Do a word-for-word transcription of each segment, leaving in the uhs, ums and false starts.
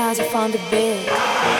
Joseph on the beat.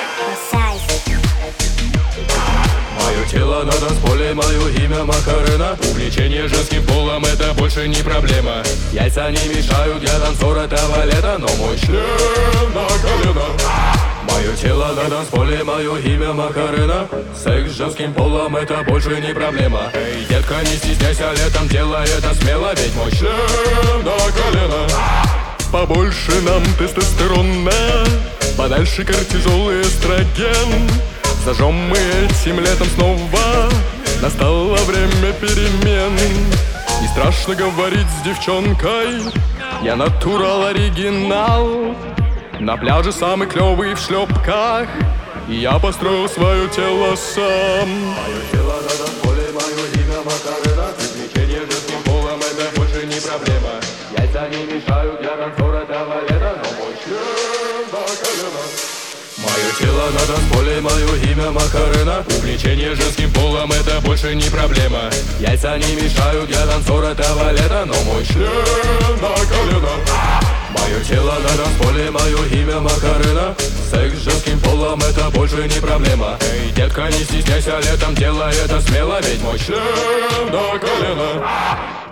Мое тело на танцполе, мое имя Макарена. Увлечение женским полом — это больше не проблема. Яйца не мешают для танцора туалета, но мой член на колено. Мое тело на танцполе, мое имя Макарена. Секс с женским полом — это больше не проблема. Эй, детка, не стесняйся, летом делай это смело, ведь мой член на колено. Побольше нам тестостерона, подальше кортизол и эстроген. Зажжем мы этим летом снова, настало время перемен. Не страшно говорить с девчонкой, я натурал оригинал. На пляже самый клёвый в шлепках, и я построил свое тело сам. Мое тело на танцполе, мое имя Макарена. Приключение женским полом — это больше не проблема. Яйца не мешают для танцора туалета, но мой член на колено. Мое тело на танцполе, мое имя Макарена. Увлечение женским полом — это больше не проблема. Яйца не мешают для танцора туалета, но мой член на колено. Мое тело на танцполе, мое имя Макарена. Секс с женским полом — это больше не проблема. Эй, детка, не стесняйся, летом делай это смело, ведь мой член на колено.